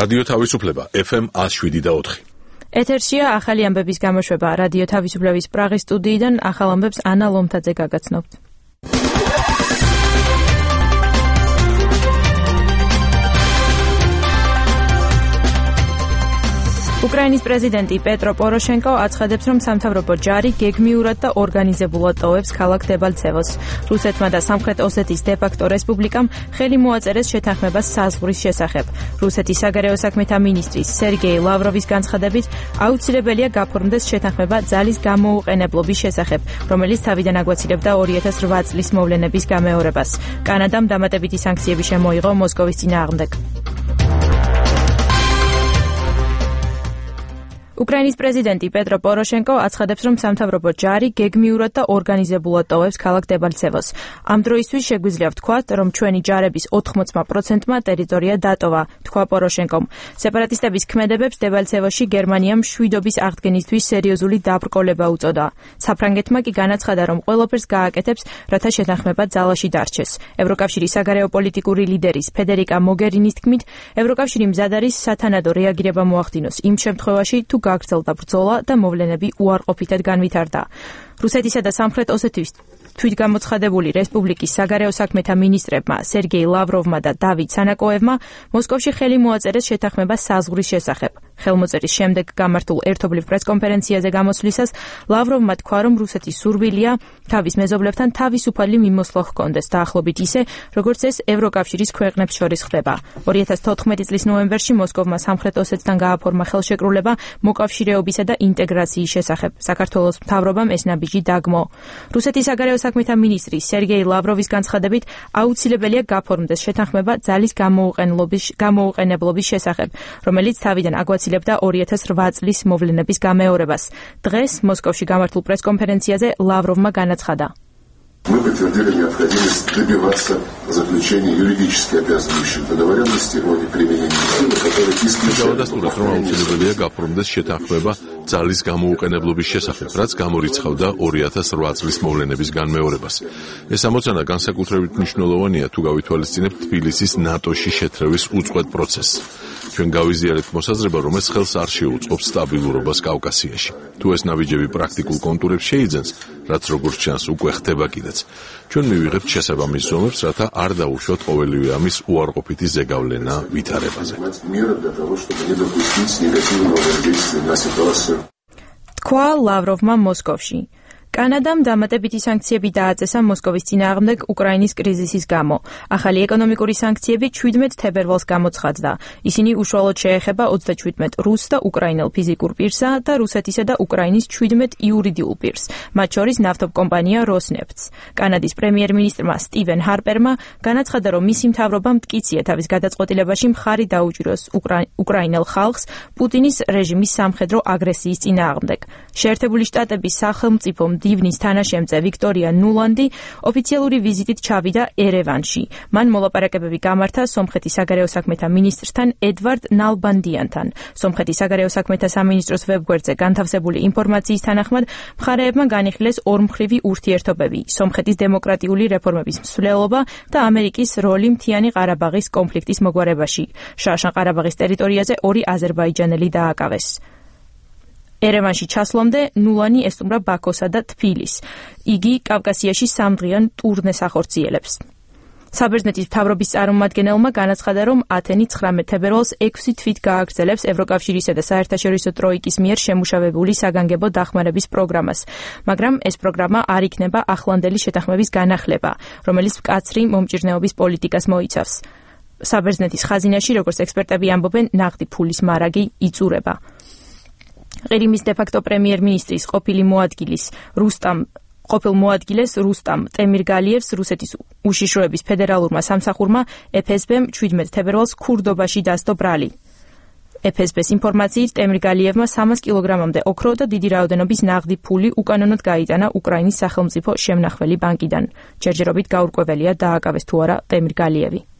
რადიო თავისუფლება FM 107.4. ეთერშია ახალი ამბების გამოშვება რადიო თავისუფლების პრაღის სტუდიიდან ახალ ამბებს ანა ლომთაძე გაგაცნობთ. უკრაინის პრეზიდენტი პეტრო პოროშენკო აცხადებს, რომ სამთავრობო ჯარი გეგმიურად და ორგანიზებულად ტოვებს ქალაქ დებალცევოს. რუსეთმა და სამხრეთ ოსეთის დე-ფაქტო რესპუბლიკამ ხელი მოაწერეს შეთანხმებას საზღვრის შესახებ. რუსეთის საგარეო საქმეთა მინისტრის სერგეი ლავროვის განცხადებით, აუცილებელია გაფორმდეს შეთანხმება ძალის გამოუყენებლობის შესახებ, რომელიც თავიდან აგვაცილებდა 2008 წლის მოვლენების გამეორებას. კანადამ დამატებითი სანქციები შემოიღო მოსკოვის წინააღმდეგ. უკრაინის პრეზიდენტი პეტრო პოროშენკო აცხადებს, რომ სამთავრობო ჯარი გეგმიურად და ორგანიზებულად ტოვებს ქალაქ დებალცევოს. ამ დროისთვის შეგვიძლია ვთქვათ, რომ ჩვენი ჯარების 80%-მა ტერიტორია დატოვა, თქვა პოროშენკომ. სეპარატისტების ქმედებებს დებალცევოში გერმანიამ მშვიდობის აღდგენისთვის სერიოზული დაბრკოლება უწოდა. საფრანგეთმა კი განაცხადა, რომ ყველაფერს გააკეთებს, რათა შეთანხმება ძალაში დარჩეს. ევროკავშირის საგარეო პოლიტიკური ლიდერის ფედერიკა მოგერინის თქმით, ევროკავშირი მზად არის სათანადო რეაგირება მოახდინოს იმ შემთხვევაში, თუ გაგრძელდა ბრძოლა და მოვლენები უარყოფითად განვითარდა. რუსეთისა და სამხრეთ ოსეთის თვითგამოცხადებული რესპუბლიკის საგარეო საქმეთა მინისტრებმა სერგეი ლავროვმა და დავიდ სანაკოევმა მოსკოვში ხელი მოაწერეს შეთანხმება საზღვრის შესახებ. ხელმოწერის შემდეგ გამართულ ერთობლივ პრესკონფერენციაზე გამოსვლისას ლავროვმა თქვა, რომ რუსეთის სურვილია თავის მეზობლებთან თავისუფალი მიმოსვლა ჰქონდეს დაახლოებით ისე, როგორც ეს ევროკავშირის ქვეყნებს შორის ხდება. 2014 წლის ნოემბერში მოსკოვმა სამხრეთ ოსეთთან გააფორმა ხელშეკრულება მოკავშირეობისა და ინტეგრაციის შესახებ. საქართველოს მთავრობამ ეს ნაბიჯი დაგმო. რუსეთის საგარეო საქმეთა მინისტრი სერგეი ლავროვის განცხადებით, აუცილებელია გაფორმდეს შეთანხმება ძალის გამოუყენებლობის შესახებ, რომელიც თავიდან აგვაცილებდა 2008 წლის მოვლენების გამეორებას. დღეს მოსკოვში გამართულ პრესკონფერენციაზე ლავროვმა განაცხადა. Мы подтвердили необходимость добиваться заключения юридически обязывающих договоренностей о неприменении силы, которые исключают აუცილებელია გაფორმდეს შეთანხმება ძალის გამოუყენებლობის შესახებ, რაც გამორიცხავდა 2008 წლის მოვლენების განმეორებას. ეს ამოცანა განსაკუთრებით მნიშვნელოვანია, თუ გავითვალისწინებთ თბილისის ნატოში შეთრევის უწყვეტ პროცესს. ჩვენ გავიზიარებთ მოსაზრება, რომ ეს ხელს არ შეუწყობს სტაბილურობას კავკასიაში. თუ ეს ნაბიჯები პრაქტიკულ კონტურებს შეიძენს, რაც როგორც ჩანს უკვე ხდება კიდეც. ჩვენ მივიღებთ შესაბამის ზომებს, რათა არ დაუშვათ ყოველივე ამის უარყოფითი ზეგავლენა ვითარებაზე. თქვა ლავროვმა მოსკოვში. კანადამ დამატებითი სანქციები დააწესა მოსკოვის წინააღმდეგ უკრაინის კრიზისის გამო. ახალი ეკონომიკური სანქციები 17 თებერვალს გამოცხადდა. ისინი უშუალოდ შეეხება 37 რუს და უკრაინელ ფიზიკურ პირსა და რუსეთისა და უკრაინის 17 იურიდიულ პირს, მათ შორის ნავთობკომპანია როსნეფტს. კანადის პრემიერ-მინისტრმა სტივენ ჰარპერმა განაცხადა, რომ მისი მთავრობა მტკიცია თავის გადაწყვეტილებაში მხარი დაუჭიროს უკრაინელ ხალხს პუტინის რეჟიმის სამხედრო აგრესიის წინააღმდეგ. შეერთებული შტატების სახელმწიფო დივნის თანაშემწე ვიქტორია ნულანდი ოფიციალური ვიზიტით ჩავიდა ერევანში. მან მოლაპარაკებები გამართა სომხეთის საგარეო საქმეთა მინისტრთან ედვარდ ნალბანდიანთან. სომხეთის საგარეო საქმეთა სამინისტროს ვებგვერდზე განთავსებული ინფორმაციის თანახმად, მხარეებმა განიხილეს ორმხრივი ურთიერთობები, სომხეთის დემოკრატიული რეფორმების მსვლელობა და ამერიკის როლი მთიანი ყარაბაღის კონფლიქტის მოგვარებაში. შაშან ყარაბაღის ტერიტორიაზე 2 აზერბაიჯანელი დააკავეს. ერევანში ჩასვლამდე ნულანი ესტუმრა ბაქოსა და თბილისს. იგი კავკასიაში 3დღიან ტურნეს ახორციელებს. საბერძნეთის მთავრობის წარმომადგენელმა განაცხადა, რომ ათენი 19 თებერვალს 6 თვით გააგრძელებს ევროკავშირისა და საერთაშორისო ტროიკის მიერ შემუშავებული საგანგებო დახმარების პროგრამას, მაგრამ ეს პროგრამა არ იქნება ახლანდელი შეთანხმების განახლება, რომელიც მკაცრი მომჭირნეობის პოლიტიკას მოიცავს. საბერძნეთის ხაზინაში, როგორც ექსპერტები ამბობენ, ნაღდი ფულის მარაგი იწურება. ყირიმის დე-ფაქტო პრემიერ-მინისტრის ყოფილ მოადგილეს რუსტამ ტემირგალიევს რუსეთის უშიშროების ფედერალურმა სამსახურმა FSB-მ 17 თებერვალს ქურდობაში დასდო ბრალი. FSB-ს ინფორმაციით ტემირგალიევმა 300 კილოგრამამდე ოქრო და დიდი რაოდენობის ნაღდი ფული უკანონოდ გაიტანა უკრაინის სახელმწიფო შემნახველი ბანკიდან. ჯერჯერობით გაურკვეველია დააკავეს თუ არა ტემირგალიევი.